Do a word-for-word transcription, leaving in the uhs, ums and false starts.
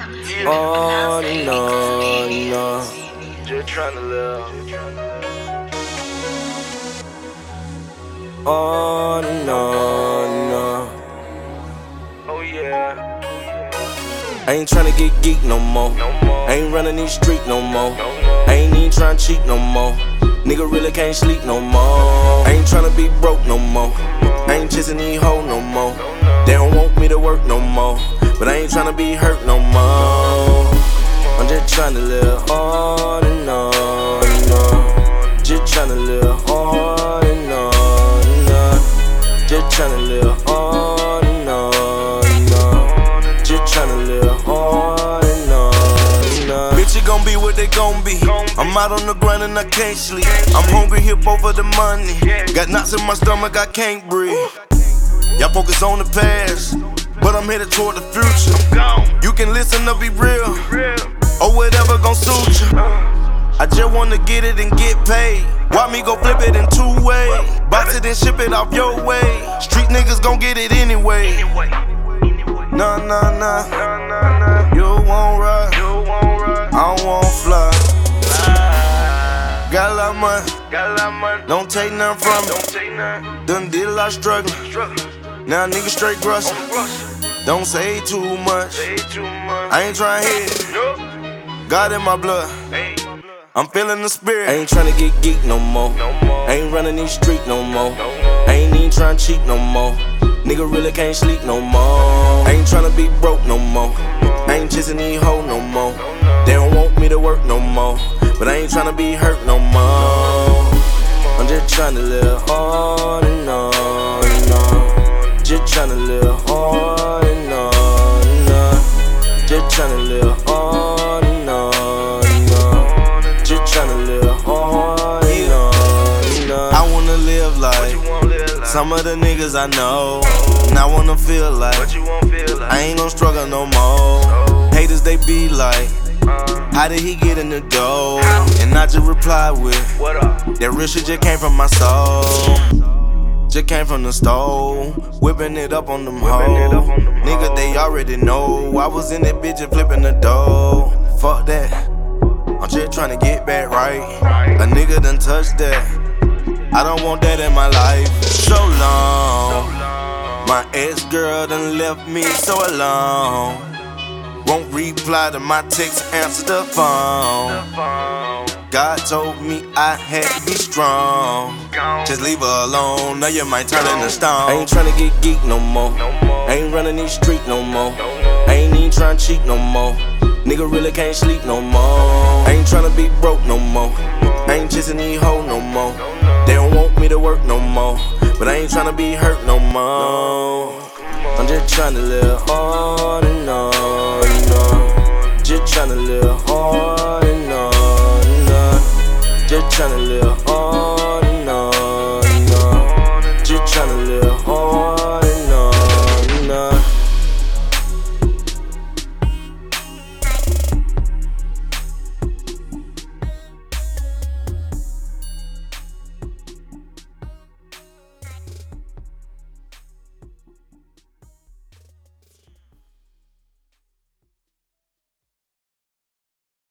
On and on and on. Just tryna live. On and on and on. Oh yeah. I ain't tryna get geek no more. No more. I ain't running these streets no more. No more. I ain't even tryna cheat no more. Nigga really can't sleep no more. I ain't tryna be broke no more. I ain't chasing these hoes no more. They don't want me to work no more, but I ain't tryna be hurt no more. I'm just tryna live on and on and on. Just tryna live on and on and on. Just tryna live on and on and on. Just tryna live on and on and on. Bitch, it gon' be what they gon' be. I'm out on the grind and I can't sleep. I'm hungry, hip over the money. Got knots in my stomach, I can't breathe. Y'all focus on the past, but I'm headed toward the future. You can listen to be real, or whatever gon' suit you. I just wanna get it and get paid. Watch me go flip it in two ways. Box it and ship it off your way. Street niggas gon' get it anyway. Nah, nah, nah. You won't ride, I don't want fly. Got a lot of money, don't take nothing from me. Done did a lot of struggling, now niggas straight grustin'. Don't say too much, I ain't tryna hit. God in my blood, I'm feeling the spirit. I ain't tryna get geek no more. I ain't running these streets no more. I ain't even tryna cheat no more. Nigga really can't sleep no more. I ain't tryna be broke no more. I ain't chasing these hoes no more. They don't want me to work no more, but I ain't tryna be hurt no more. I'm just tryna live on and on and on. Just tryna live on and on and on. Just tryna live on and on and on. Just tryna live on and on and on. I wanna live like some of the niggas I know, and I wanna feel like I ain't gon' struggle no more. Haters they be like, how did he get in the door? And I just reply with, that real shit just came from my soul. Just came from the stove, whipping it up on them hoes. Nigga, they already know I was in that bitch and flipping the dough. Fuck that, I'm just tryna get back right. A nigga done touched that, I don't want that in my life. So long, my ex-girl done left me so alone. Won't reply to my text, answer the phone. God told me I had to be strong. Just leave her alone, now you might turn into stone. I ain't tryna get geek no more. I ain't running these streets no more. I ain't even tryna cheat no more. Nigga really can't sleep no more. I ain't tryna be broke no more. I ain't chasing these hoes no more. They don't want me to work no more, but I ain't tryna be hurt no more. I'm just tryna live on and on and on. Just tryna live on and on and on. Just tryna live